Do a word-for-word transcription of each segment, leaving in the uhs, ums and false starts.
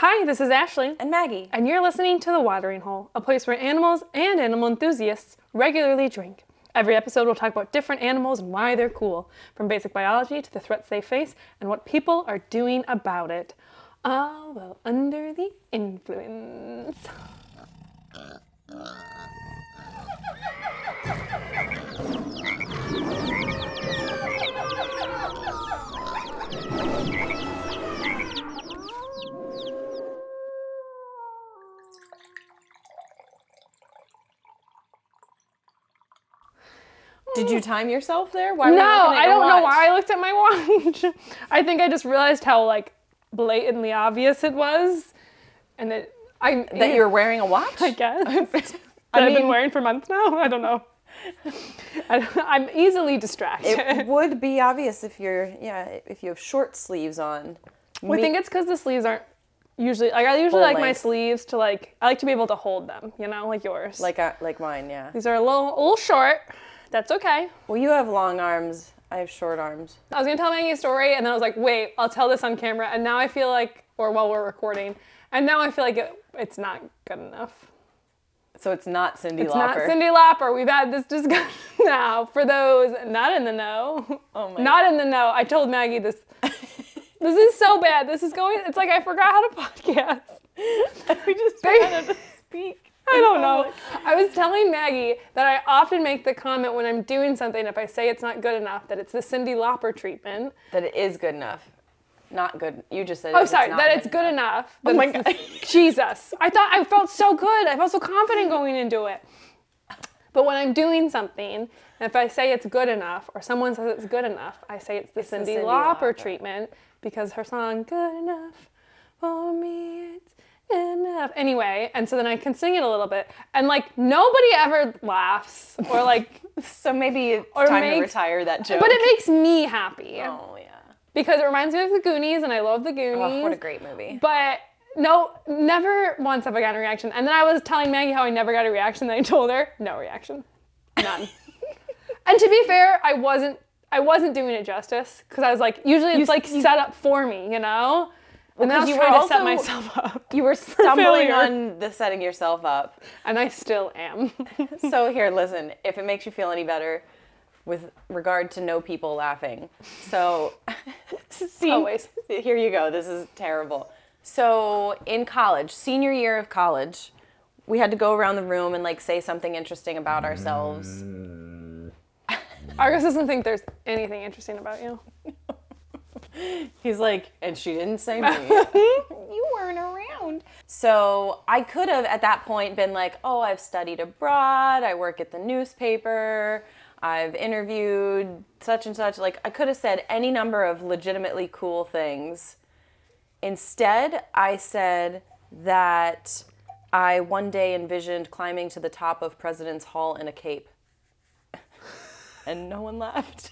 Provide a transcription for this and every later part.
Hi, this is Ashley. And Maggie. And you're listening to The Watering Hole, a place where animals and animal enthusiasts regularly drink. Every episode we'll talk about different animals and why they're cool, from basic biology to the threats they face and what people are doing about it. All while under the influence. Did you time yourself there? Why were No, you looking at I your don't know watch? why I looked at my watch. I think I just realized how like blatantly obvious it was, and that I That you were wearing a watch? I guess that I I've mean- been wearing for months now. I don't know. I, I'm easily distracted. It would be obvious if you're, yeah, if you have short sleeves on. Well, I Me- think it's because the sleeves aren't usually like I usually Full like my length. sleeves to like I like to be able to hold them. You know, like yours. like uh, like mine, yeah. These are a little a little short. That's okay. Well, you have long arms. I have short arms. I was gonna tell Maggie a story, and then I was like, wait, I'll tell this on camera. And now I feel like, or while we're recording, and now I feel like it, it's not good enough. So it's not Cyndi It's Lauper. not Cyndi Lauper. We've had this discussion now. For those not in the know, Oh my not in the know. I told Maggie this. This is so bad. This is going. It's like I forgot how to podcast. We just Babe. wanted to speak. I don't know. I was telling Maggie that I often make the comment when I'm doing something, if I say it's not good enough, that it's the Cyndi Lauper treatment. That it is good enough. Not good. You just said Oh, if sorry, it's not that it's good enough. Oh that my it's God. the- Jesus. I thought I felt so good. I felt so confident going into it. But when I'm doing something, and if I say it's good enough, or someone says it's good enough, I say it's the the Cyndi Cyndi Lauper Lauper. treatment because her song, Good Enough for Me, it's enough. Anyway, and so then I can sing it a little bit. And like, nobody ever laughs or like, So maybe it's Or time to makes- retire that joke. but it makes me happy. Oh, yeah. Because it reminds me of the Goonies, and I love the Goonies. Oh, what a great movie. But no, never once have I gotten a reaction. And then I was telling Maggie how I never got a reaction. Then I told her, no reaction, none. And to be fair, I wasn't. I wasn't doing it justice because I was like, usually it's You- like you- set up for me, you know. And then I was 'cause you trying were to set also- myself up, You were stumbling failure. on the setting yourself up. and I still am. So here, listen, if it makes you feel any better with regard to no people laughing. So, see, Always. here you go. This is terrible. So in college, senior year of college, we had to go around the room and like say something interesting about ourselves. Argus doesn't think there's anything interesting about you. He's like, and she didn't say me. You weren't around. So I could have at that point been like, oh, I've studied abroad. I work at the newspaper. I've interviewed such and such. Like I could have said any number of legitimately cool things. Instead, I said that I one day envisioned climbing to the top of President's Hall in a cape. And no one laughed.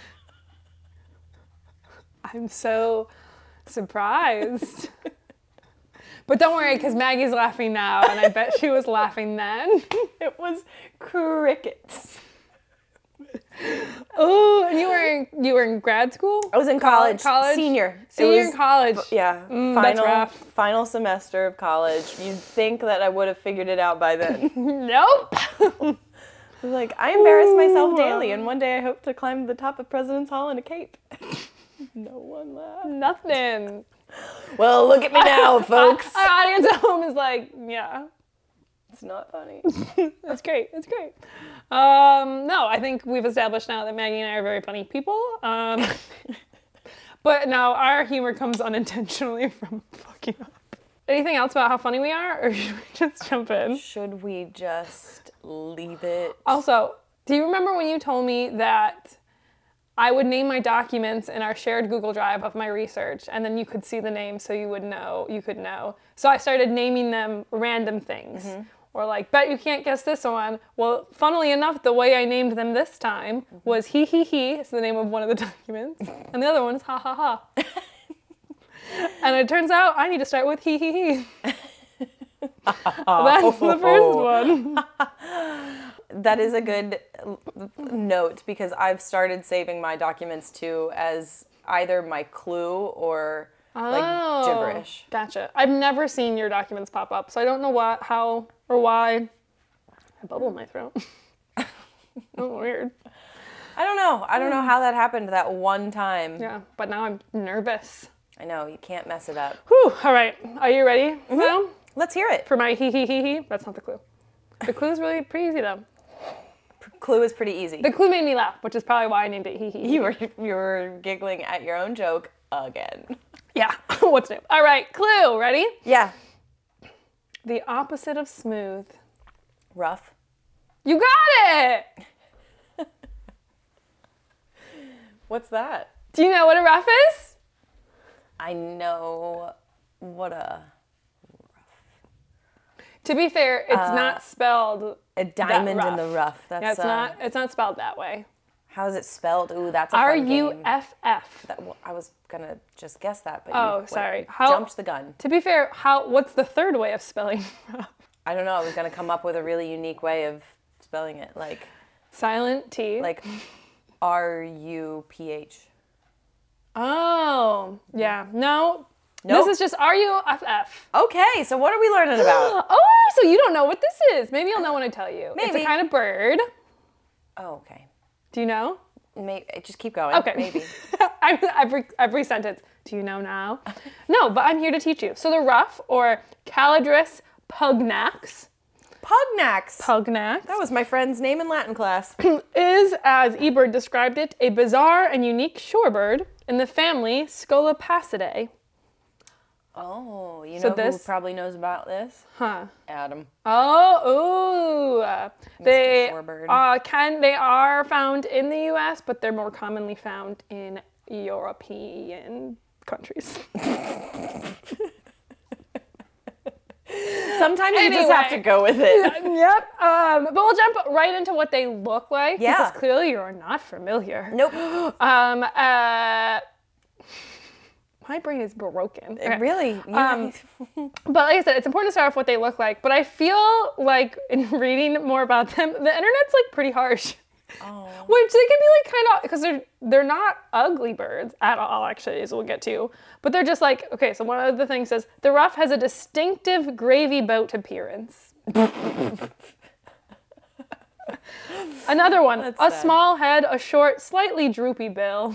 I'm so surprised. But don't worry, because Maggie's laughing now, and I bet she was laughing then. It was crickets. Oh, and you were in, you were in grad school? I was in college, College? senior. It Senior was- in college. Yeah, Mm, that's final rough. final semester of college. You'd think that I would have figured it out by then. Nope. I was like, I embarrass myself Ooh. daily, and one day I hope to climb to the top of President's Hall in a cape. No one laughed. Nothing. Well, look at me now, folks. Our audience at home is like, yeah, It's not funny. that's great. It's great. Um, no, I think we've established now that Maggie and I are very funny people. Um, but now our humor comes unintentionally from fucking up. Anything else about how funny we are, or should we just jump in? Should we just leave it? Also, do you remember when you told me that I would name my documents in our shared Google Drive of my research, and then you could see the name so you would know, you could know. So I started naming them random things. Or like, bet you can't guess this one. Well, funnily enough, the way I named them this time was he he he, it's the name of one of the documents, and the other one is ha ha ha. And it turns out I need to start with he he he. That's the first one. That is a good l- note because I've started saving my documents too as either my clue or like Oh, gibberish. Gotcha. I've never seen your documents pop up, so I don't know what, how, or why. I bubble in my throat. Oh, weird. I don't know. I don't know how that happened that one time. Yeah, but now I'm nervous. I know, you can't mess it up. Whew, all right. Are you ready now Let's hear it. for my hee hee hee hee? That's not the clue. The clue's really pretty easy, though. Clue is pretty easy. The clue made me laugh, which is probably why I named it hee hee hee. You were you were giggling at your own joke again. Yeah, what's new? All right, clue. Ready? Yeah. The opposite of smooth. Rough. You got it! What's that? Do you know what a rough is? I know what a To be fair, it's Uh, not spelled a diamond in the rough. That's Yeah, it's uh, not. It's not spelled that way. How is it spelled? Ooh, that's a R fun U game. F F. That, well, I was gonna just guess that, but Oh, you sorry. went- How- jumped the gun. To be fair, how? What's the third way of spelling rough? I don't know. I was gonna come up with a really unique way of spelling it, like Silent T. like R U P H. Oh, yeah. No. Nope. This is just R U F F. Okay, so what are we learning about? Oh, so you don't know what this is. Maybe you'll know when I tell you. It's Maybe. a kind of bird. Oh, okay. Do you know? Maybe just keep going. Okay. Maybe. I- every, every sentence. Do you know now? No, but I'm here to teach you. So the ruff, or Calidris pugnax, Pugnax. pugnax, That was my friend's name in Latin class. is, as Ebert described it, a bizarre and unique shorebird in the family Scolopacidae. Oh, you So know this- who probably knows about this? Huh. Adam. Oh, ooh. They Shorebird. uh, can they are found in the U S, but they're more commonly found in European countries. Sometimes you just have to Anyway. go with it. Yep. Um, but we'll jump right into what they look like Yeah. because clearly you are not familiar. Nope. Um, uh, my brain is broken. Okay. Really? You- Um, But like I said, it's important to start off what they look like. But I feel like in reading more about them, the internet's like pretty harsh. oh. Which they can be like kind of, because they're they're not ugly birds at all, actually, as we'll get to. But they're just like, okay, so one of the things says, the ruff has a distinctive gravy boat appearance. Another one, That's a sad. small head, a short, slightly droopy bill.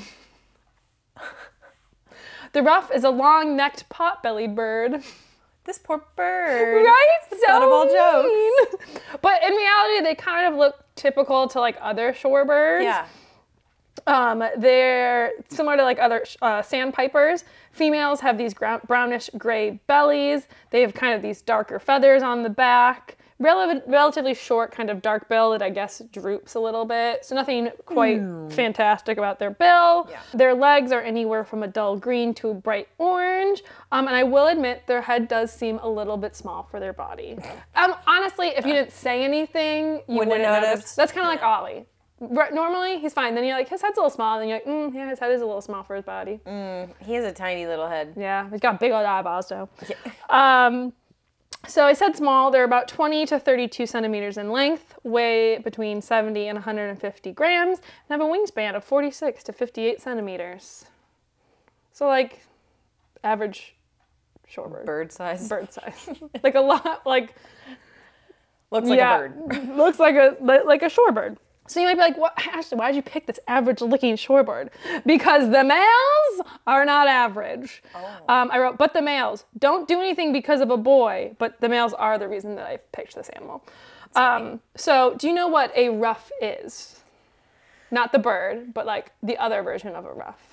The ruff is a long-necked, pot-bellied bird. This poor bird. Right? So butt of all jokes. mean. But in reality, they kind of look typical to like other shorebirds. Yeah. Um, they're similar to like other uh, sandpipers. Females have these grou- brownish gray bellies. They have kind of these darker feathers on the back. Rel- relatively short, kind of dark bill that I guess droops a little bit. So nothing quite fantastic about their bill. Yeah. Their legs are anywhere from a dull green to a bright orange. Um, and I will admit their head does seem a little bit small for their body. Um, honestly, if you didn't say anything, you Wouldn't wouldn't, have notice. noticed. That's kind of like Ollie. R- Normally, he's fine. Then you're like, his head's a little small. Then you're like, mm, yeah, his head is a little small for his body. He has a tiny little head. Yeah, he's got big old eyeballs, though. Um, so I said small. They're about twenty to thirty-two centimeters in length, weigh between seventy and one hundred fifty grams, and have a wingspan of forty-six to fifty-eight centimeters. So, like, average shorebird. Bird size. Bird size. Like a lot, like, Looks like yeah, a bird. looks like a li- like a shorebird. So you might be like, "What, Ashley? Why did you pick this average-looking shorebird?" Because the males are not average. Oh. Um, I wrote, but the males don't do anything because of a boy, but the males are the reason that I picked this animal. Um, so do you know what a ruff is? Not the bird, but like the other version of a ruff.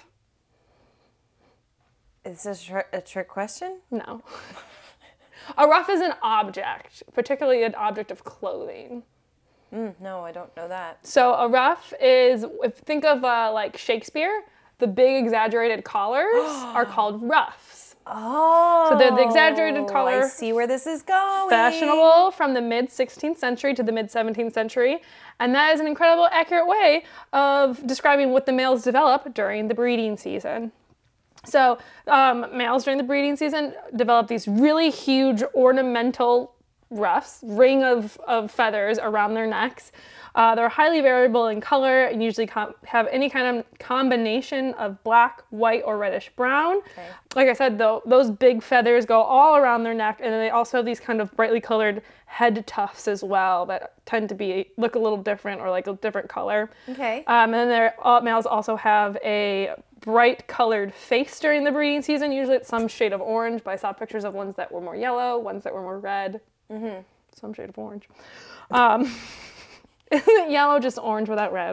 Is this tr- a trick question? No. A ruff is an object, particularly an object of clothing. Mm, no, I don't know that. So a ruff is, if think of uh, like Shakespeare, the big exaggerated collars are called ruffs. Oh. So they're the exaggerated collar. I see where this is going. Fashionable from the mid sixteenth century to the mid seventeenth century. And that is an incredible accurate way of describing what the males develop during the breeding season. So um, males during the breeding season develop these really huge ornamental ruffs, ring of, of feathers around their necks. Uh, they're highly variable in color and usually com- have any kind of combination of black, white, or reddish brown. Okay. Like I said, though, those big feathers go all around their neck, and then they also have these kind of brightly colored head tufts as well that tend to be look a little different or like a different color. Okay. Um, and then their all males also have a bright colored face during the breeding season. Usually it's some shade of orange, but I saw pictures of ones that were more yellow, ones that were more red. Mm-hmm. Some shade of orange. Um, Isn't yellow just orange without red?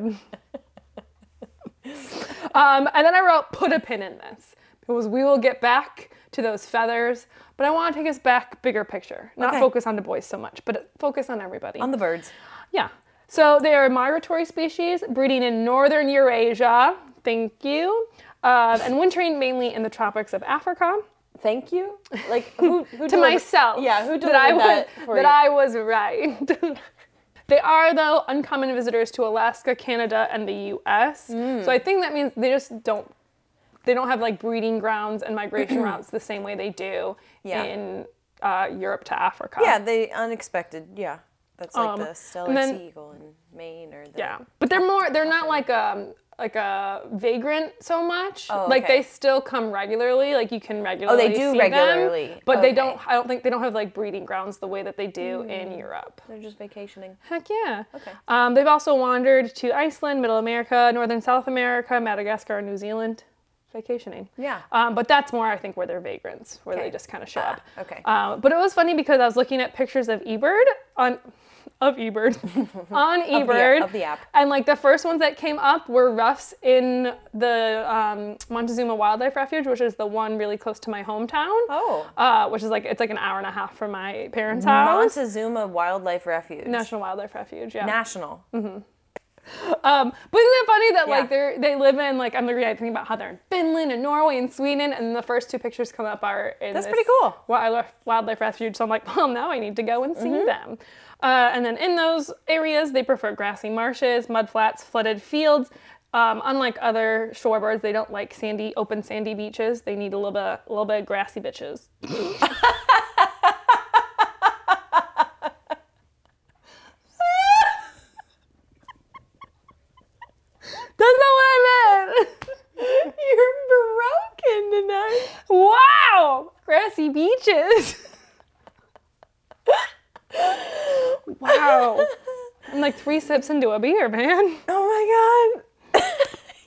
um, and then I wrote, put a pin in this, because we will get back to those feathers, but I want to take us back bigger picture. Not Okay. focus on the boys so much, but focus on everybody. On the birds. Yeah. So they are a migratory species, breeding in northern Eurasia. Thank you. Uh, and wintering mainly in the tropics of Africa. Thank you. Like who? who To delivered- myself. Yeah. Who delivered that I that was, for that you? I was right. They are, though, uncommon visitors to Alaska, Canada, and the U S. So I think that means they just don't, they don't have like breeding grounds and migration routes the same way they do Yeah. in uh, Europe to Africa. Yeah, they unexpected. Yeah, that's like Um, the Steller and then- sea eagle in Maine, or the, Yeah, but they're more, they're not like um like a vagrant so much. Oh, Like okay. they still come regularly, like you can regularly do see regularly. them, but they Okay. don't, I don't think, they don't have like breeding grounds the way that they do in Europe. They're just vacationing. Heck yeah. Okay. Um, they've also wandered to Iceland, Middle America, Northern South America, Madagascar, and New Zealand, vacationing. Yeah. Um, but that's more, I think, where they're vagrants, where Okay. they just kind of show Ah, up. okay. Um, but it was funny because I was looking at pictures of eBird on, of eBird, on eBird. of the app. And like the first ones that came up were ruffs in the um, Montezuma Wildlife Refuge, which is the one really close to my hometown. Oh. Uh, which is like, it's like an hour and a half from my parents' house. Montezuma Wildlife Refuge. National Wildlife Refuge, yeah. National. Um, but isn't it funny that Yeah. like they're they live in like I'm reading about how they're in Finland and Norway and Sweden, and the first two pictures come up are in That's this pretty cool. wildlife wildlife refuge. So I'm like, well, now I need to go and see Mm-hmm. them. Uh, and then in those areas, they prefer grassy marshes, mud flats, flooded fields. Um, unlike other shorebirds, they don't like sandy, open sandy beaches. They need a little bit, a little bit of grassy bitches. That's not what I meant. You're broken tonight. Wow! Grassy beaches. Wow. I'm like three sips into a beer, man. Oh my god.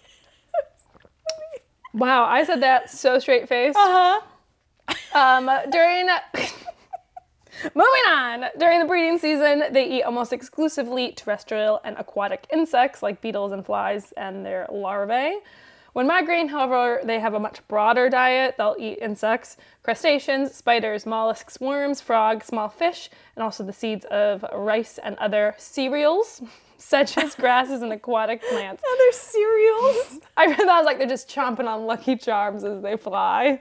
Wow, I said that so straight face. Uh-huh. Um, during moving on, during the breeding season, they eat almost exclusively terrestrial and aquatic insects like beetles and flies and their larvae. When migrating, however, they have a much broader diet. They'll eat insects, crustaceans, spiders, mollusks, worms, frogs, small fish, and also the seeds of rice and other cereals, such as grasses and aquatic plants. Other cereals. I read that, I was like, they're just chomping on Lucky Charms as they fly.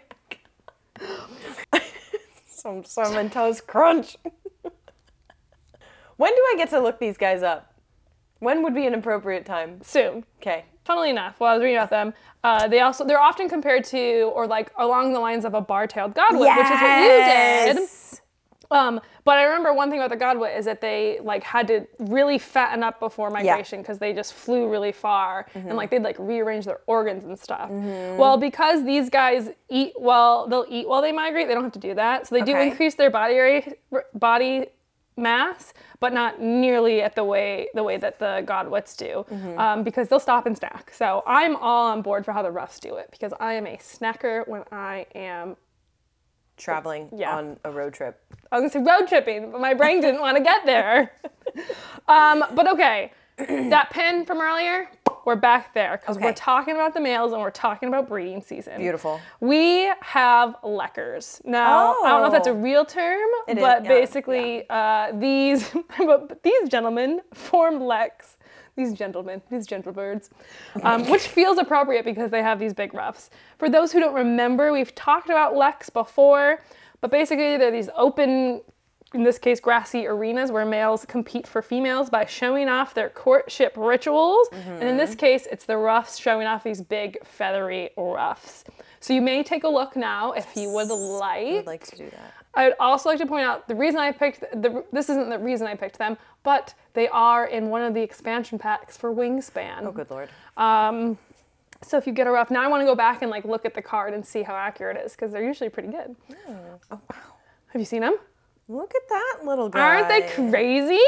Some cinnamon toast crunch. When do I get to look these guys up? When would be an appropriate time? Soon. Okay. Funnily enough, while I was reading about them, uh, they also they're often compared to or like along the lines of a bar-tailed godwit, which is what you did. Yes. Um, but I remember one thing about the godwit is that they like had to really fatten up before migration because they just flew really far and like they'd like rearrange their organs and stuff. Well, because these guys eat well, they'll eat while they migrate. They don't have to do that, so they do Okay. increase their body area, body mass, but not nearly at the way the way that the godwits do, um, because they'll stop and snack. So I'm all on board for how the ruffs do it because I am a snacker when I am. Traveling Yeah. on a road trip. I was gonna say road tripping, but my brain didn't want to get there. um, but okay, that pin from earlier, we're back there because Okay. we're talking about the males and we're talking about breeding season. Beautiful. We have leckers. Now, I don't know if that's a Oh. real term, It is, but yeah, basically uh, these but these gentlemen form leks. These gentlemen, these gentle birds, um, which feels appropriate because they have these big ruffs. For those who don't remember, we've talked about leks before, but basically they're these open in this case, grassy arenas where males compete for females by showing off their courtship rituals. Mm-hmm. And in this case, it's the ruffs showing off these big feathery ruffs. So you may take a look now if you would like. I would like to do that. I would also like to point out the reason I picked, the, this isn't the reason I picked them, but they are in one of the expansion packs for Wingspan. Oh, good Lord. Um, so if you get a ruff, now I want to go back and like look at the card and see how accurate it is, because they're usually pretty good. Mm. Oh, wow. Have you seen them? Look at that little guy. Aren't they crazy?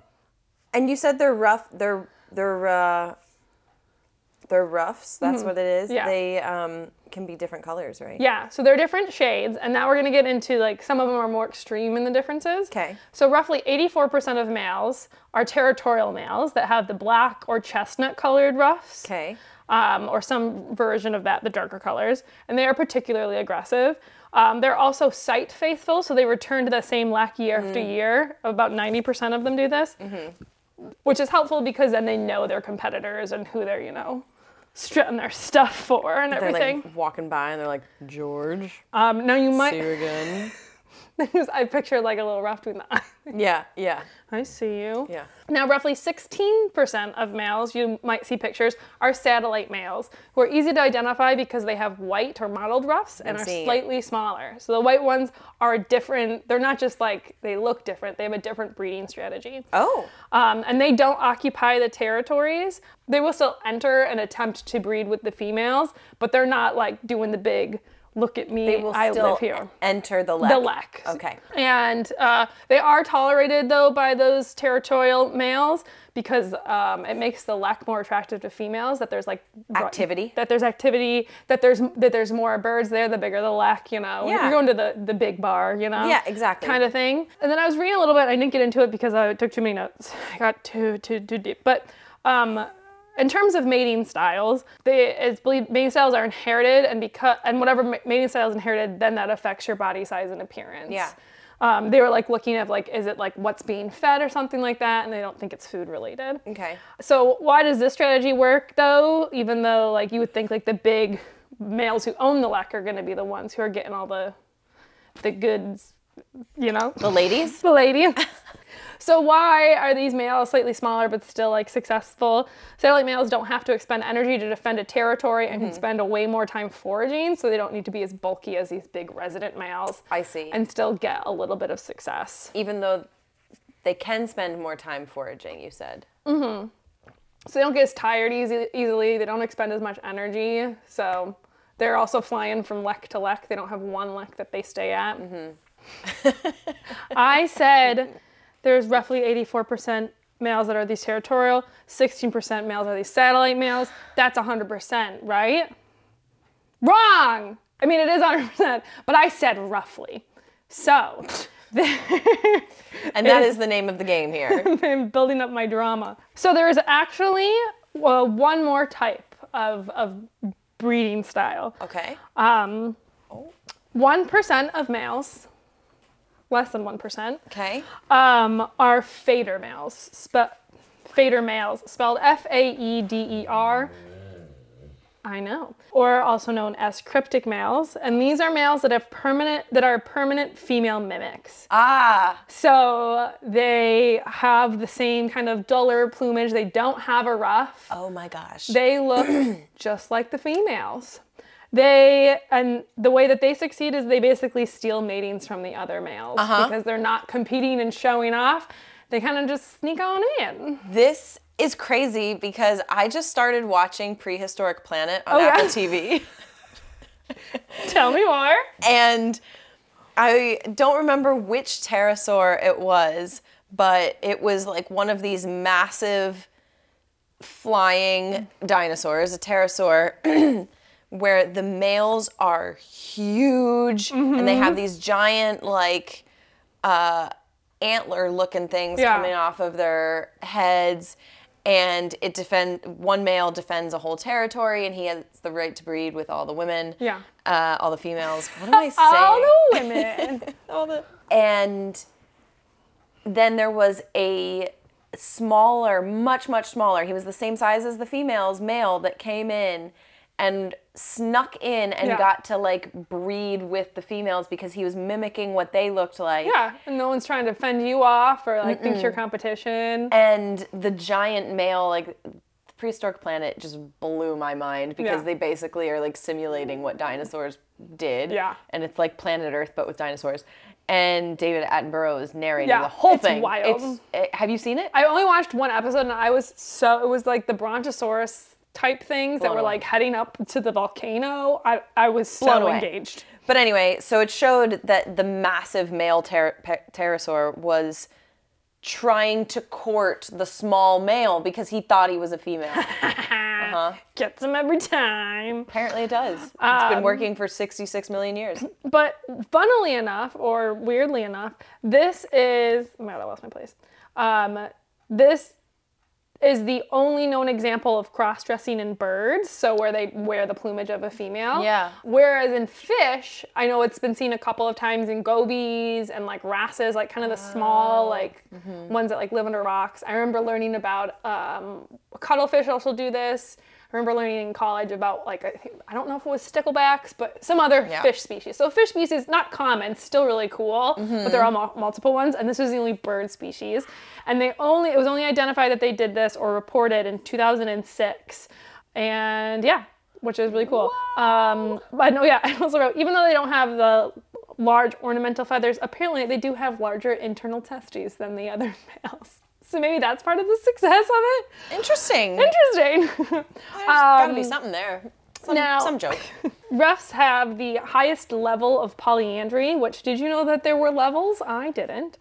And you said they're rough, they're, they're, uh, they're ruffs, that's mm-hmm. what it is. Yeah. They um, can be different colors, right? Yeah, so they're different shades, and now we're gonna get into like, some of them are more extreme in the differences. Okay. So roughly eighty-four percent of males are territorial males that have the black or chestnut colored ruffs. Okay. Um, or some version of that, the darker colors, and they are particularly aggressive. Um, they're also site faithful, so they return to the same lack year mm. after year. About ninety percent of them do this, mm-hmm. which is helpful because then they know their competitors and who they're, you know, strutting their stuff for and they're everything. Like walking by and they're like, George. Um, now you might see you again. I pictured like a little ruff between the eyes. Yeah, yeah. I see you. Yeah. Now, roughly sixteen percent of males, you might see pictures, are satellite males, who are easy to identify because they have white or mottled ruffs and are slightly smaller. So the white ones are different. They're not just like, they look different. They have a different breeding strategy. Oh. Um, and they don't occupy the territories. They will still enter and attempt to breed with the females, but they're not like doing the big, look at me, they will I still live here. Enter the lek. The lek. Okay. And uh, they are tolerated, though, by those territorial males because um, it makes the lek more attractive to females, that there's like... Activity. That there's activity, that there's that there's more birds there, the bigger the lek, you know. Yeah. You're going to the, the big bar, you know. Yeah, exactly. Kind of thing. And then I was reading a little bit. I didn't get into it because I took too many notes. I got too, too, too deep. But... Um, in terms of mating styles, they, it's believed mating styles are inherited, and because and whatever mating style is inherited, then that affects your body size and appearance. Yeah. Um, they were like looking at like, is it like what's being fed or something like that, and they don't think it's food related. Okay. So why does this strategy work though? Even though like you would think like the big males who own the lek are going to be the ones who are getting all the the goods, you know? The ladies? The ladies. So why are these males slightly smaller but still like successful? Satellite males don't have to expend energy to defend a territory and mm-hmm. can spend a way more time foraging, so they don't need to be as bulky as these big resident males. I see. And still get a little bit of success. Even though they can spend more time foraging, you said. Mm-hmm. So they don't get as tired easy, easily. They don't expend as much energy. So they're also flying from lek to lek. They don't have one lek that they stay at. Mm-hmm. I said... There's roughly eighty-four percent males that are these territorial, sixteen percent males are these satellite males. That's one hundred percent, right? Wrong! I mean, it is one hundred percent, but I said roughly. So, and that is the name of the game here. I'm building up my drama. So there is actually well, one more type of, of breeding style. Okay. Um, oh. one percent of males... less than one percent, okay. um, are fader males. Spe- fader males, spelled F A E D E R. I know. Or also known as cryptic males. And these are males that have permanent, that are permanent female mimics. Ah. So they have the same kind of duller plumage. They don't have a ruff. Oh my gosh. They look just like the females. They, and the way that they succeed is they basically steal matings from the other males uh-huh. because they're not competing and showing off. They kind of just sneak on in. This is crazy because I just started watching Prehistoric Planet on oh, Apple yeah? T V. Tell me more. And I don't remember which pterosaur it was, but it was like one of these massive flying dinosaurs, a pterosaur, where the males are huge mm-hmm. and they have these giant like uh, antler looking things yeah. coming off of their heads, and it defend one male defends a whole territory, and he has the right to breed with all the women, yeah, uh, all the females. What am I saying? All the women. all the and then there was a smaller, much much smaller. He was the same size as the females, male that came in. and snuck in and Yeah. got to like breed with the females because he was mimicking what they looked like. Yeah, and no one's trying to fend you off or like think you're competition. And the giant male, like, Prehistoric Planet just blew my mind because Yeah. they basically are like simulating what dinosaurs did. Yeah. And it's like Planet Earth but with dinosaurs. And David Attenborough is narrating Yeah, the whole it's thing. wild. It's eh, have you seen it? I only watched one episode and I was so, it was like the Brontosaurus type things that Blown were away. like heading up to the volcano. I, I was so Blown away. engaged. But anyway, so it showed that the massive male pter- pe- pterosaur was trying to court the small male because he thought he was a female. Uh-huh. Gets them every time. Apparently it does. It's Um, been working for sixty-six million years. But funnily enough, or weirdly enough, this is, oh my God, I lost my place. Um, this is the only known example of cross-dressing in birds, so where they wear the plumage of a female. Yeah. Whereas in fish, I know it's been seen a couple of times in gobies and like wrasses, like kind of the small, like ones that like live under rocks. I remember learning about um, cuttlefish also do this. I remember learning in college about like, I, think, I don't know if it was sticklebacks, but some other Yeah. fish species. So fish species, not common, still really cool, but there are mul- multiple ones, and this was the only bird species. And they only, it was only identified that they did this or reported in two thousand six. And yeah, which is really cool. Um, but no, yeah, I also wrote, even though they don't have the large ornamental feathers, apparently they do have larger internal testes than the other males. So maybe that's part of the success of it. Interesting. Interesting. There's gotta be Um, something there. Some, now- some joke. Ruffs have the highest level of polyandry, which did you know that there were levels? I didn't.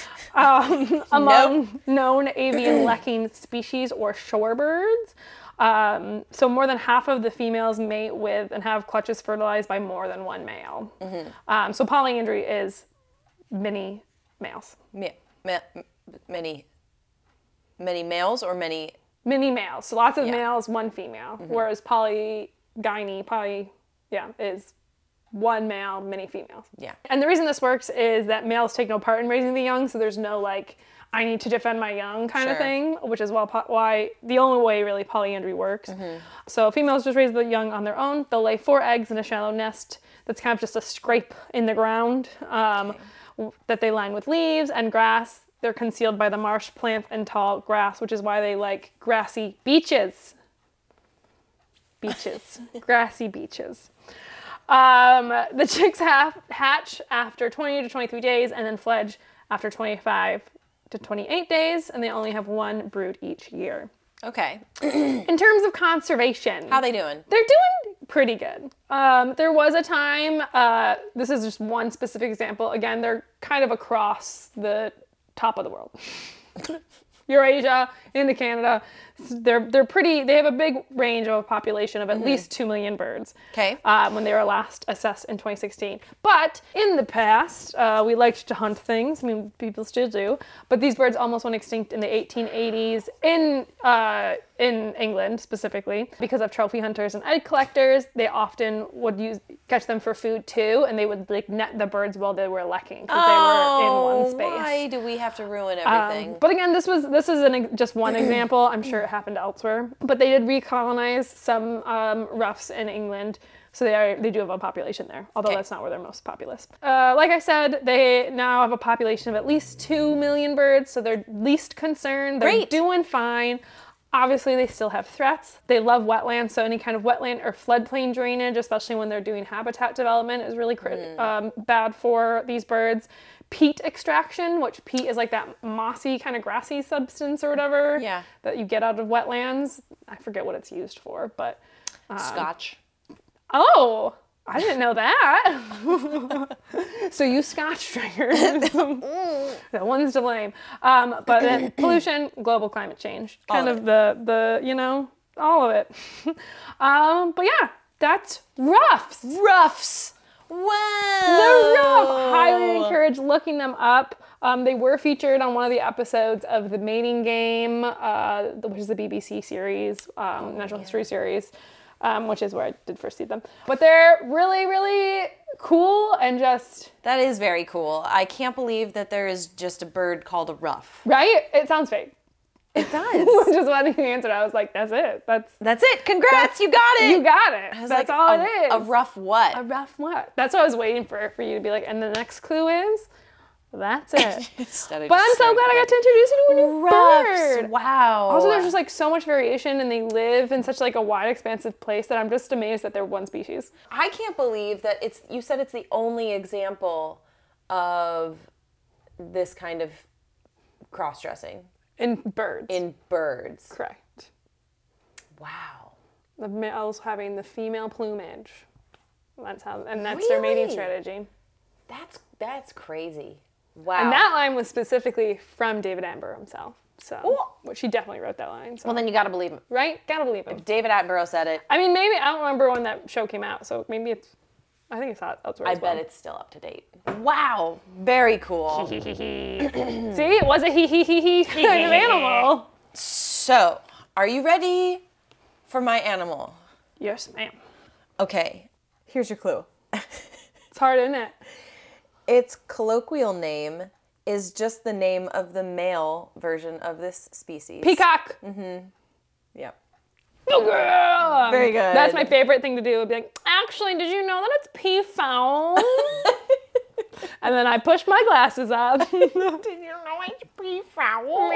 Um, among known avian lekking species or shorebirds. Um, so more than half of the females mate with and have clutches fertilized by more than one male. Um, so polyandry is many males. Ma- ma- many, many males or many. Many males. So lots of Yeah. males, one female. Whereas polygyny, poly, yeah, is one male, many females. Yeah. And the reason this works is that males take no part in raising the young, so there's no like, I need to defend my young kind of Sure. thing, which is well, po- why the only way really polyandry works. Mm-hmm. So females just raise the young on their own. They'll lay four eggs in a shallow nest that's kind of just a scrape in the ground um, w- that they line with leaves and grass. They're concealed by the marsh plants and tall grass, which is why they like grassy beaches. Beaches. Grassy beaches. Um, the chicks have, hatch after twenty to twenty-three days and then fledge after twenty-five to twenty-eight days, and they only have one brood each year. Okay. In terms of conservation, How they doing? they're doing pretty good. Um, there was a time, uh, this is just one specific example. Again, they're kind of across the top of the world. Eurasia into Canada. They're they're pretty. They have a big range of a population of at least two million birds. Okay. Um, when they were last assessed in twenty sixteen. But in the past, uh, we liked to hunt things. I mean, people still do. But these birds almost went extinct in the eighteen eighties in uh, in England specifically because of trophy hunters and egg collectors. They often would use catch them for food too, and they would like net the birds while they were lekking because they were in one space. Why do we have to ruin Um, everything? but again, this was this is an, ex- just one example. I'm sure it happened elsewhere. But they did recolonize some um, ruffs in England, so they are they do have a population there. Although Okay. that's not where they're most populous. Uh, like I said, they now have a population of at least two million birds, so they're least concerned. They're Great. doing fine. Obviously, they still have threats. They love wetlands, so any kind of wetland or floodplain drainage, especially when they're doing habitat development, is really crit- um, bad for these birds. Peat extraction, which peat is like that mossy kind of grassy substance or whatever Yeah. that you get out of wetlands. I forget what it's used for, but Scotch. oh, I didn't know that. So you Scotch drinkers. That one's to blame. Um, but then pollution, global climate change, kind All of of the, the, you know, all of it. um, but yeah, that's Ruffs. Ruffs. Wow. They're rough. Highly encourage looking them up. Um, they were featured on one of the episodes of The Mating Game, uh, which is the B B C series, um, Natural History series, um, which is where I did first see them. But they're really, really cool and just, That is very cool. I can't believe that there is just a bird called a ruff. right? It sounds fake. It does. Just when you answered, I was like, that's it. That's That's it. Congrats, you got it. you got it. I was That's like, all a, it is. A rough what? A rough what? That's what I was waiting for, for you to be like, and the next clue is, that's it. Instead of But I'm just so saying glad I got that. to introduce you to a new Ruffs. bird. Wow. Also, there's just like so much variation, and they live in such like a wide, expansive place that I'm just amazed that they're one species. I can't believe that it's, you said it's the only example of this kind of cross-dressing In birds. in birds. Correct. Wow. The males having the female plumage. That's how, and that's their mating Really? strategy. That's that's crazy. Wow. And that line was specifically from David Attenborough himself. So, Ooh. which he definitely wrote that line. So. well, then you got to believe him. Right? Gotta believe him. David Attenborough said it. I mean, maybe, I don't remember when that show came out, so maybe it's, I think it's out elsewhere I as well. bet it's still up to date. Wow. Very cool. See, it was a he he he he kind of animal. So, are you ready for my animal? Yes, ma'am. Okay. Here's your clue. It's hard, isn't it? Its colloquial name is just the name of the male version of this species. Peacock. Yep. Oh, girl. Very good. That's my favorite thing to do. Would be like, actually, did you know that it's peafowl? And then I push my glasses up. Did you know it's peafowl?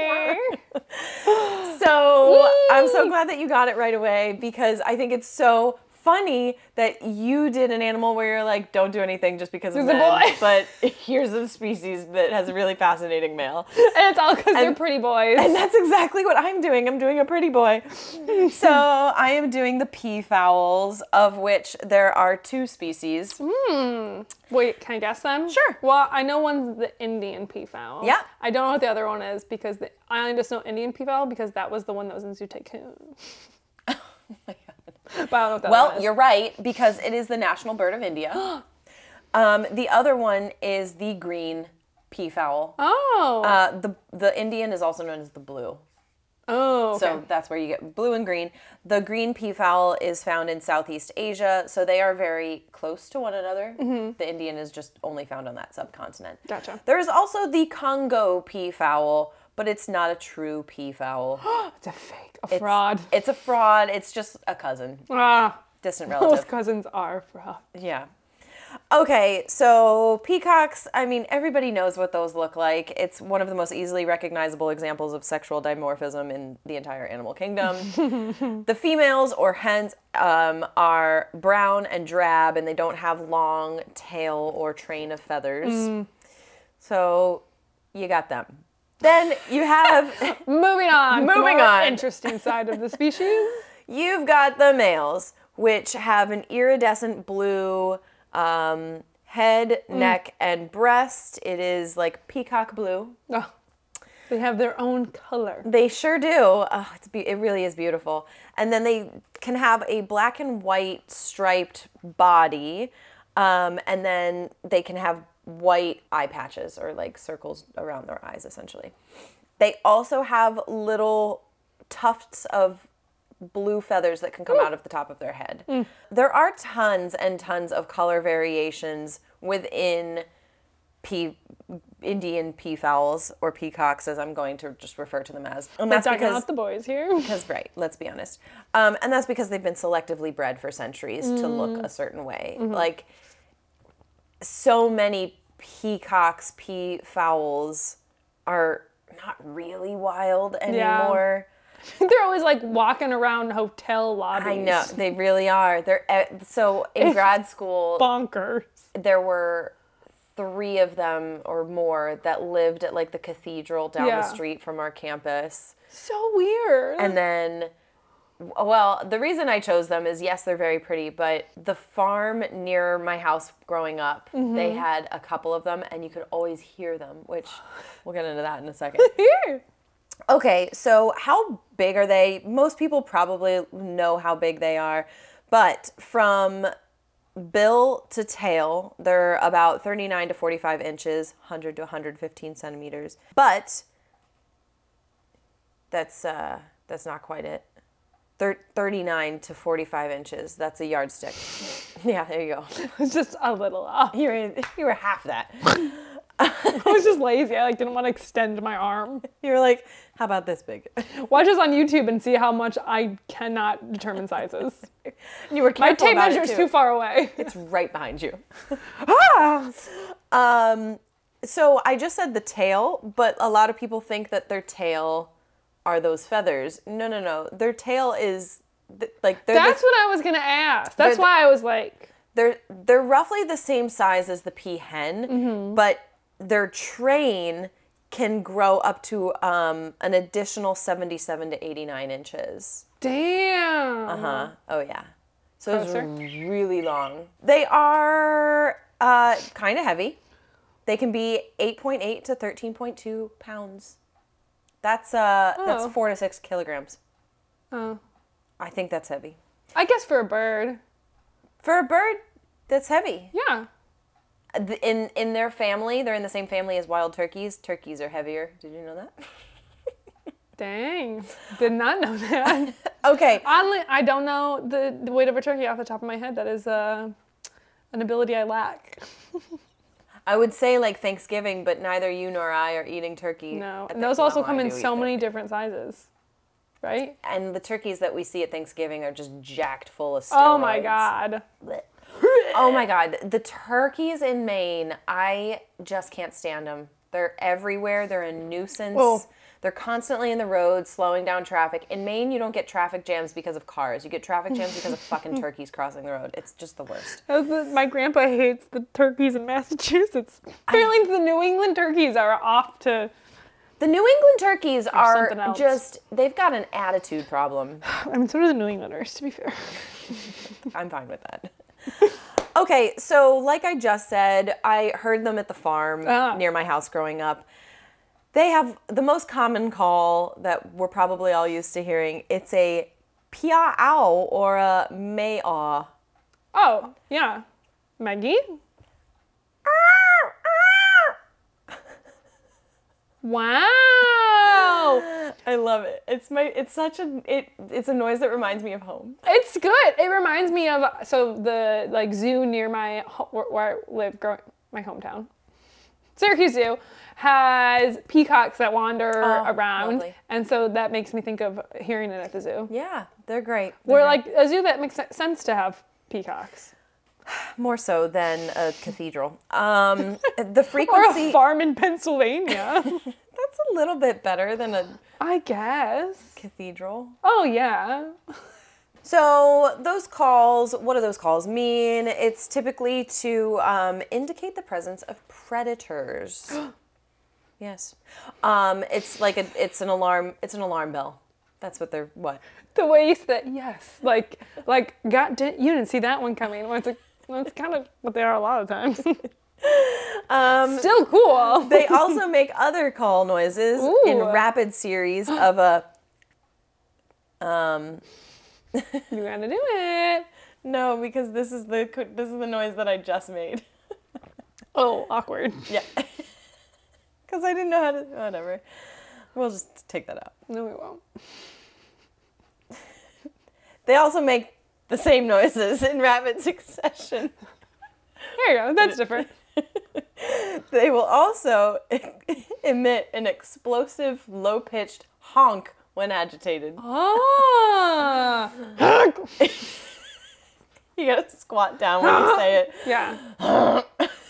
So I'm so glad that you got it right away because I think it's so funny that you did an animal where you're like, don't do anything just because of It's a men. boy. But here's a species that has a really fascinating male. And it's all because they're pretty boys. And that's exactly what I'm doing. I'm doing a pretty boy. So I am doing the peafowls, of which there are two species. Hmm. Wait, can I guess them? Sure. Well, I know one's the Indian peafowl. Yeah. I don't know what the other one is because the, I only just know Indian peafowl because that was the one that was in Zoo Tycoon. Oh my God. But I don't know what the other Well, one is. you're right, because it is the national bird of India. um, the other one is the green peafowl. Oh. Uh, the the Indian is also known as the blue. oh, okay. So that's where you get blue and green. The green peafowl is found in Southeast Asia, so they are very close to one another. The Indian is just only found on that subcontinent. Gotcha. There is also the Congo peafowl, but it's not a true peafowl. It's a fake, a It's- fraud. It's a fraud. It's just a cousin, Ah, distant those relative. cousins are fraud. Yeah. Okay, so peacocks, I mean, everybody knows what those look like. It's one of the most easily recognizable examples of sexual dimorphism in the entire animal kingdom. The females or hens um, are brown and drab, and they don't have long tail or train of feathers. So you got them. Then you have, Moving on. Moving More on. Interesting side of the species. you've got the males, which have an iridescent blue um, head, neck, and breast. It is like peacock blue. Oh, they have their own color. They sure do. Oh, it's be- it really is beautiful. And then they can have a black and white striped body, um, and then they can have white eye patches or like circles around their eyes, essentially. They also have little tufts of blue feathers that can come out of the top of their head. There are tons and tons of color variations within pea, Indian peafowls, or peacocks, as I'm going to just refer to them as. And We're that's talking because, about the boys here. because, right, let's be honest. Um, and that's because they've been selectively bred for centuries to look a certain way. Like, so many peacocks, peafowls are not really wild Yeah. anymore. They're always like walking around hotel lobbies. I know, they really are. They're e- so in grad school, Bonkers. there were three of them or more that lived at like the cathedral down Yeah. the street from our campus. So weird. And then, well, the reason I chose them is, yes, they're very pretty, but the farm near my house growing up, they had a couple of them, and you could always hear them, which we'll get into that in a second. Here. Okay, so how big are they? Most people probably know how big they are, but from bill to tail, they're about thirty-nine to forty-five inches, one hundred to one hundred fifteen centimeters. But that's uh, that's not quite it. Thir- thirty-nine to forty-five inches. That's a yardstick. Yeah, there you go. It's just a little off. You were, you were half that. I was just lazy. I like didn't want to extend my arm. You were like, how about this big? Watch us on YouTube and see how much I cannot determine sizes. You were My careful tape about it, measure's too. too far away. It's right behind you. Ah! Um, so I just said the tail, but a lot of people think that their tail are those feathers. No, no, no. Their tail is th- like they're That's the, what I was gonna ask. That's the- why I was like, they're they're roughly the same size as the peahen, Mm-hmm. but their train can grow up to um, an additional seventy-seven to eighty-nine inches. damn. Uh huh. Oh yeah. So it's Closer. really long. They are uh, kind of heavy. They can be eight point eight to thirteen point two pounds. That's uh Oh. that's four to six kilograms. Oh. I think that's heavy. I guess for a bird. For a bird, that's heavy. Yeah. The- In in their family, they're in the same family as wild turkeys. Turkeys are heavier. Did you know that? Dang. Did not know that. Okay. Oddly, I don't know the, the weight of a turkey off the top of my head. That is uh, an ability I lack. I would say like Thanksgiving, but neither you nor I are eating turkey. No. at And the- those also well, come I in do eat so many turkey. different sizes. Right? And the turkeys that we see at Thanksgiving are just jacked full of steroids. Oh my God. Oh my God. The turkeys in Maine, I just can't stand them. They're everywhere. They're a nuisance. Oh. They're constantly in the road, slowing down traffic. In Maine, you don't get traffic jams because of cars. You get traffic jams because of fucking turkeys crossing the road. It's just the worst. That was the, my grandpa hates the turkeys in Massachusetts. Apparently the New England turkeys are off to... The New England turkeys are something else. just, they've got an attitude problem. I mean, so do the New Englanders, to be fair. I'm fine with that. Okay, so like I just said, I heard them at the farm Ah. near my house growing up. They have the most common call that we're probably all used to hearing. It's a pia-ow or a may-aw. Oh, yeah. Maggie? Wow. I love it. It's my it's such a it it's a noise that reminds me of home. It's good. It reminds me of, so the like zoo near my, ho- where, where I live, growing, my hometown. Syracuse Zoo has peacocks that wander Oh, around. lovely. And so that makes me think of hearing it at the zoo. Yeah, they're great. They're We're great. like a zoo that makes se- sense to have peacocks. More so than a cathedral. Um, the Or frequency a farm in Pennsylvania. that's a little bit better than a I guess. cathedral. Oh, yeah. So those calls, what do those calls mean? It's typically to um, indicate the presence of predators. Yes, um, it's like a, it's an alarm. It's an alarm bell. That's what they're what. The way you said yes, like, like, God, did, you didn't see that one coming. Well, it's, a, well, it's kind of what they are a lot of times. Um, Still cool. they also make other call noises in Ooh. rapid series of a. Um, You gotta do it. no, because this is the this is the noise that I just made. Oh, awkward. Yeah. Because I didn't know how to. Whatever. We'll just take that out. No, we won't. They also make the same noises in rapid succession. Here you go. That's different. They will also emit an explosive, low-pitched honk when agitated. Ah. You gotta squat down when you say it. Yeah.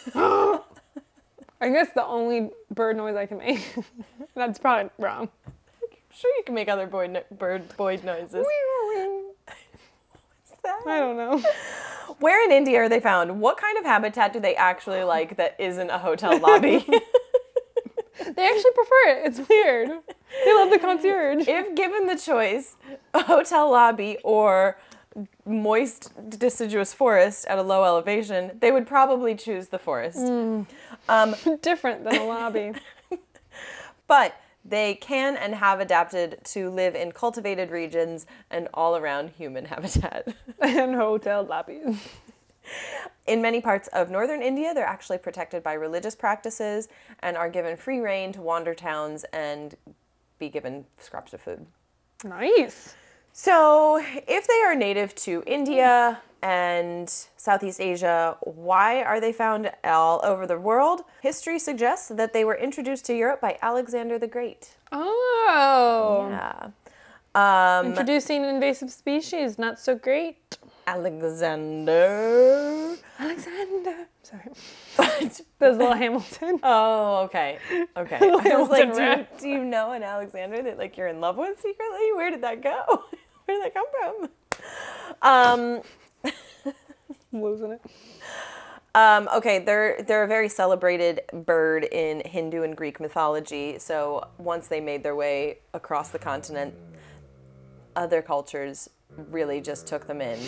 I guess the only bird noise I can make. That's probably wrong. I'm sure you can make other boy no- bird boy noises. What's that? I don't know. Where in India are they found? What kind of habitat do they actually like that isn't a hotel lobby? They actually prefer it. It's weird. They love the concierge. If given the choice, a hotel lobby or moist deciduous forest at a low elevation, they would probably choose the forest. Um, Different than a lobby. but they can and have adapted to live in cultivated regions and all around human habitat. And hotel lobbies. In many parts of northern India, they're actually protected by religious practices and are given free rein to wander towns and be given scraps of food. Nice. So, if they are native to India and Southeast Asia, why are they found all over the world? History suggests that they were introduced to Europe by Alexander the Great. Oh. Yeah. Um, Introducing an invasive species, not so great. Alexander. Alexander. Sorry. There's little Hamilton. Oh, okay. Okay. I was like, do you, do you know an Alexander that like you're in love with secretly? Where did that go? Where did that come from? Um, Losing it. um, okay, they're they're a very celebrated bird in Hindu and Greek mythology. So once they made their way across the continent, other cultures really just took them in.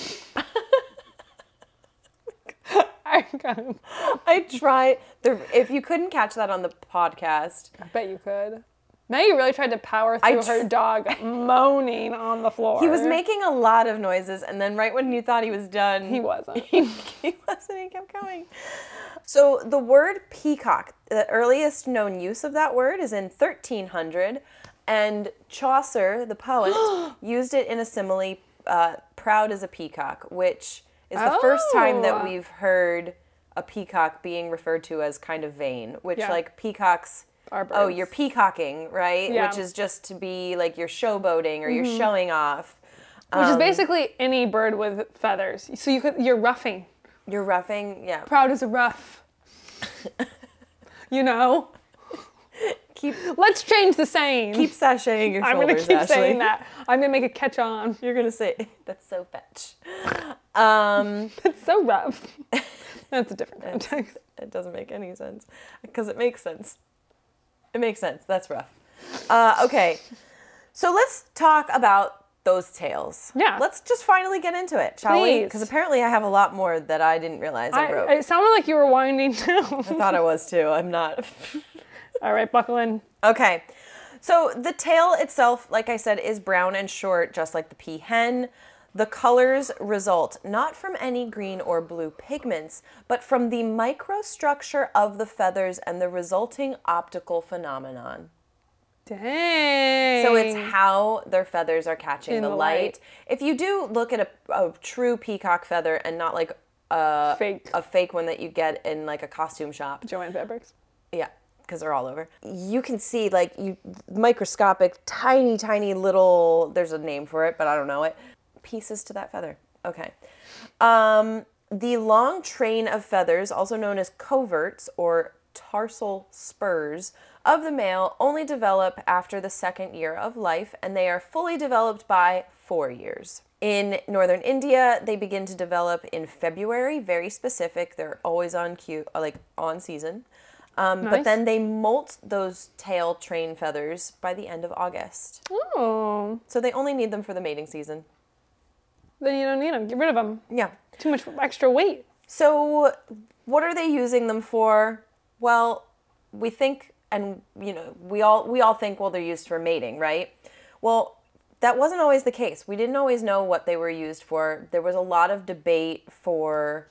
I got him. I tried. The, if you couldn't catch that on the podcast, I bet you could. Maggie really tried to power through I tr- her dog moaning on the floor. he was making a lot of noises, and then right when you thought he was done, He wasn't. He, he wasn't. He kept going. So the word peacock, the earliest known use of that word is in thirteen hundred, and Chaucer, the poet, used it in a simile, uh, "proud as a peacock," which is the first time that Oh. we've heard a peacock being referred to as kind of vain, which Yeah. like peacocks. Are Oh, birds. you're peacocking, right? Yeah. Which is just to be like you're showboating or you're showing off. Which is basically any bird with feathers. So you could, you're roughing. You're roughing, yeah. Proud as a rough. You know? Keep Let's change the saying. keep sashaying your I'm shoulders, gonna keep Ashley. saying that. I'm gonna make a catch on. You're gonna say that's so fetch. Um, It's so rough. That's a different context. it doesn't make any sense because it makes sense. It makes sense. That's rough. Uh, okay, so let's talk about those tails. Yeah. Let's just finally get into it, shall we? Please. Because apparently I have a lot more that I didn't realize I, I, wrote. it sounded like you were winding down. I thought I was too. I'm not. All right, buckle in. Okay, so the tail itself, like I said, is brown and short, just like the peahen. The colors result not from any green or blue pigments, but from the microstructure of the feathers and the resulting optical phenomenon. Dang. So it's how their feathers are catching In the, the light. light. If you do look at a, a true peacock feather and not like a Fake. a fake one that you get in like a costume shop, Joanne Fabrics. yeah, because they're all over. You can see like you microscopic, tiny, tiny little. There's a name for it, but I don't know it. Pieces to that feather. Okay. Um, the long train of feathers, also known as coverts or tarsal spurs, of the male only develop after the second year of life, and they are fully developed by four years. In northern India, they begin to develop in February, very specific. They're always on cue, like on season. Um, But Nice. then they molt those tail train feathers by the end of August. Oh, So they only need them for the mating season. then you don't need them. Get rid of them. Yeah. Too much extra weight. So what are they using them for? Well, we think, and you know, we all we all think, well, they're used for mating, right? Well, that wasn't always the case. We didn't always know what they were used for. There was a lot of debate for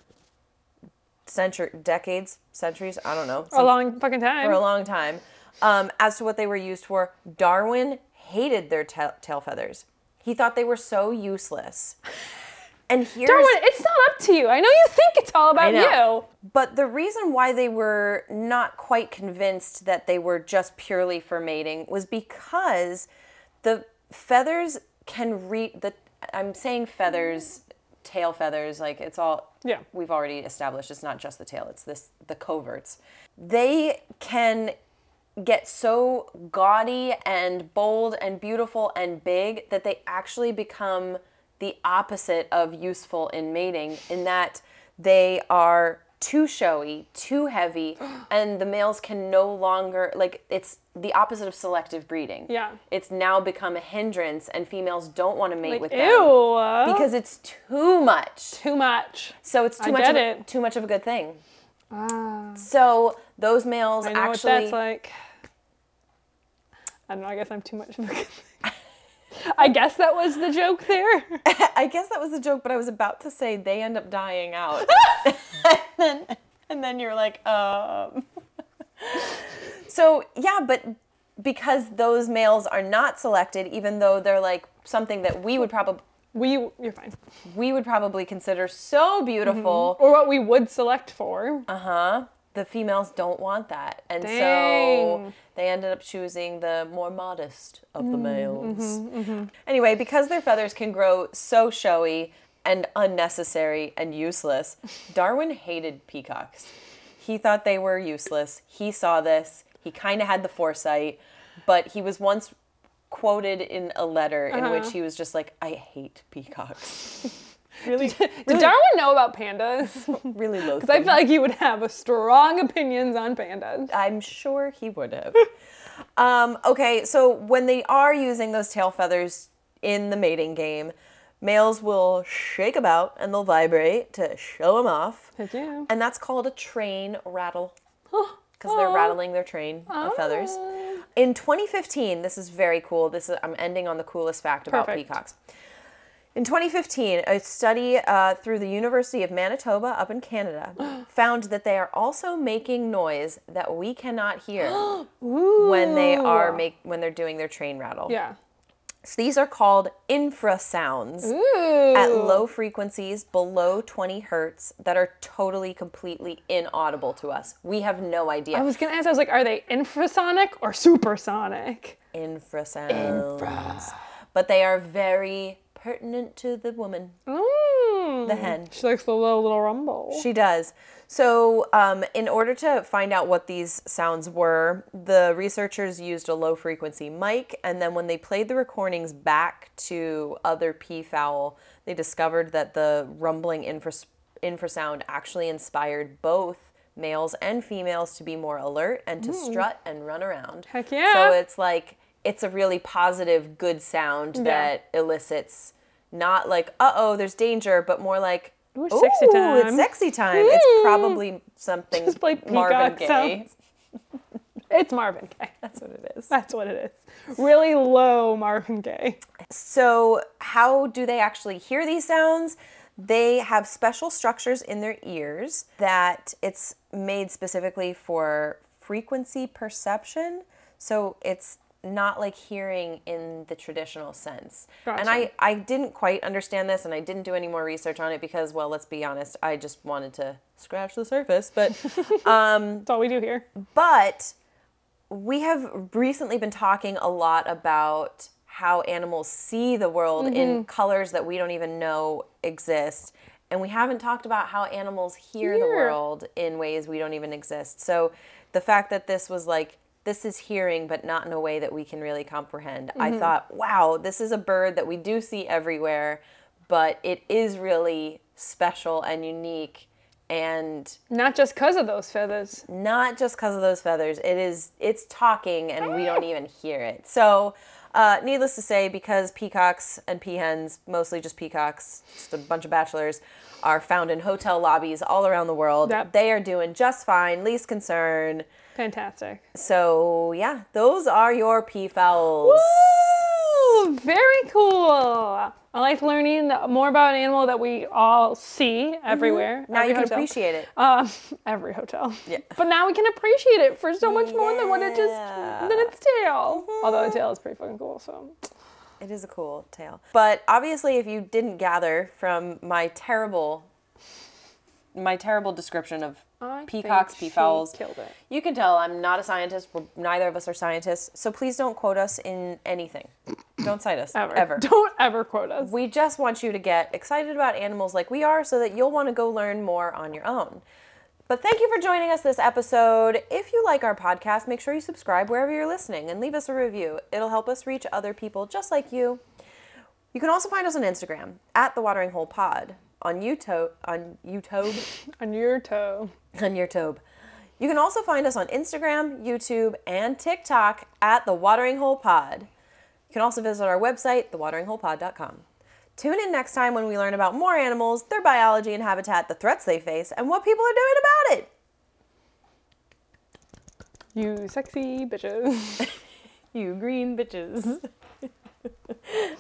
century, decades, centuries, I don't know, A long fucking time. for a long time, um, as to what they were used for. Darwin hated their ta- tail feathers. He thought they were so useless. And here's Darwin, it's not up to you. I know you think it's all about I know. you. But the reason why they were not quite convinced that they were just purely for mating was because the feathers can reach the. I'm saying feathers, tail feathers, like it's all. Yeah. We've already established it's not just the tail; it's this the coverts. They can get so gaudy and bold and beautiful and big that they actually become the opposite of useful in mating, in that they are too showy, too heavy, and the males can no longer, like, it's the opposite of selective breeding. Yeah. It's now become a hindrance, and females don't want to mate Like, with ew. them because it's too much. Too much. So it's too I much get of a, it. too much of a good thing. Ah, So those males I know actually what that's like. I don't know. I guess I'm too much of a good thing. I guess that was the joke there. I guess that was the joke, but I was about to say they end up dying out. and, then, and then you're like, um. So, yeah, but because those males are not selected, even though they're like something that we would probably We, you're fine. we would probably consider so beautiful. Or what we would select for. Uh-huh. The females don't want that. And so Dang. they ended up choosing the more modest of the males. Mm-hmm, mm-hmm. Anyway, because their feathers can grow so showy and unnecessary and useless, Darwin hated peacocks. He thought they were useless. He saw this. He kind of had the foresight, but he was once quoted in a letter in Uh-huh. which he was just like, I hate peacocks. Really, Did really, Darwin know about pandas? really loath Because I them. feel like he would have a strong opinions on pandas. I'm sure he would have. um, okay, so when they are using those tail feathers in the mating game, males will shake about and they'll vibrate to show them off. Heck yeah. And that's called a train rattle. Because they're rattling their train of feathers. In twenty fifteen, this is very cool. This is I'm ending on the coolest fact about Perfect. peacocks. In twenty fifteen, a study uh, through the University of Manitoba up in Canada found that they are also making noise that we cannot hear when they are make when they're doing their train rattle. Yeah. So these are called infrasounds Ooh. at low frequencies below twenty hertz that are totally, completely inaudible to us. We have no idea. I was gonna ask. I was like, are they infrasonic or supersonic? Infrasounds. But they are very pertinent to the woman, Mm. the hen. She likes the little little rumble. She does. So, um, in order to find out what these sounds were, the researchers used a low frequency mic, and then when they played the recordings back to other peafowl, they discovered that the rumbling infras- infrasound actually inspired both males and females to be more alert and to strut and run around. Heck yeah. So it's like, it's a really positive, good sound Yeah. that elicits not like, uh-oh, there's danger, but more like, Ooh, sexy time. it's sexy time. It's probably something Just play Marvin peacock Gaye. sounds. It's Marvin Gaye. That's what it is. That's what it is. Really low Marvin Gaye. So how do they actually hear these sounds? They have special structures in their ears that it's made specifically for frequency perception. So it's not like hearing in the traditional sense. Gotcha. And I, I didn't quite understand this, and I didn't do any more research on it because, well, let's be honest, I just wanted to scratch the surface. But That's all we do here. But we have recently been talking a lot about how animals see the world in colors that we don't even know exist. And we haven't talked about how animals hear the Hear. world in ways we don't even exist. So the fact that this was like, this is hearing, but not in a way that we can really comprehend. I thought, wow, this is a bird that we do see everywhere, but it is really special and unique. And Not just because of those feathers. not just because of those feathers. It is, it's talking and we don't even hear it. So, uh, needless to say, because peacocks and peahens, mostly just peacocks, just a bunch of bachelors, are found in hotel lobbies all around the world, Yep. they are doing just fine, least concern. Fantastic. So, yeah, those are your peafowls. Woo! Very cool. I like learning more about an animal that we all see everywhere. Now every you can hotel. appreciate it. Um, every hotel. Yeah. But now we can appreciate it for so much more than what it just Yeah. than its tail. Although its tail is pretty fucking cool. So It is a cool tale. But obviously, if you didn't gather from my terrible, my terrible description of I peacocks, think she peafowls, killed it. you can tell I'm not a scientist. We're, neither of us are scientists. So please don't quote us in anything. Don't cite us. Ever. Ever. Don't ever quote us. We just want you to get excited about animals like we are so that you'll want to go learn more on your own. But thank you for joining us this episode. If you like our podcast, make sure you subscribe wherever you're listening and leave us a review. It'll help us reach other people just like you. You can also find us on Instagram at The Watering Hole Pod, on YouTube, on YouTube, On your toe. on YouTube. You can also find us on Instagram, YouTube, and TikTok at The Watering Hole Pod. You can also visit our website, the watering hole pod dot com. Tune in next time when we learn about more animals, their biology and habitat, the threats they face, and what people are doing about it. You sexy bitches. You green bitches.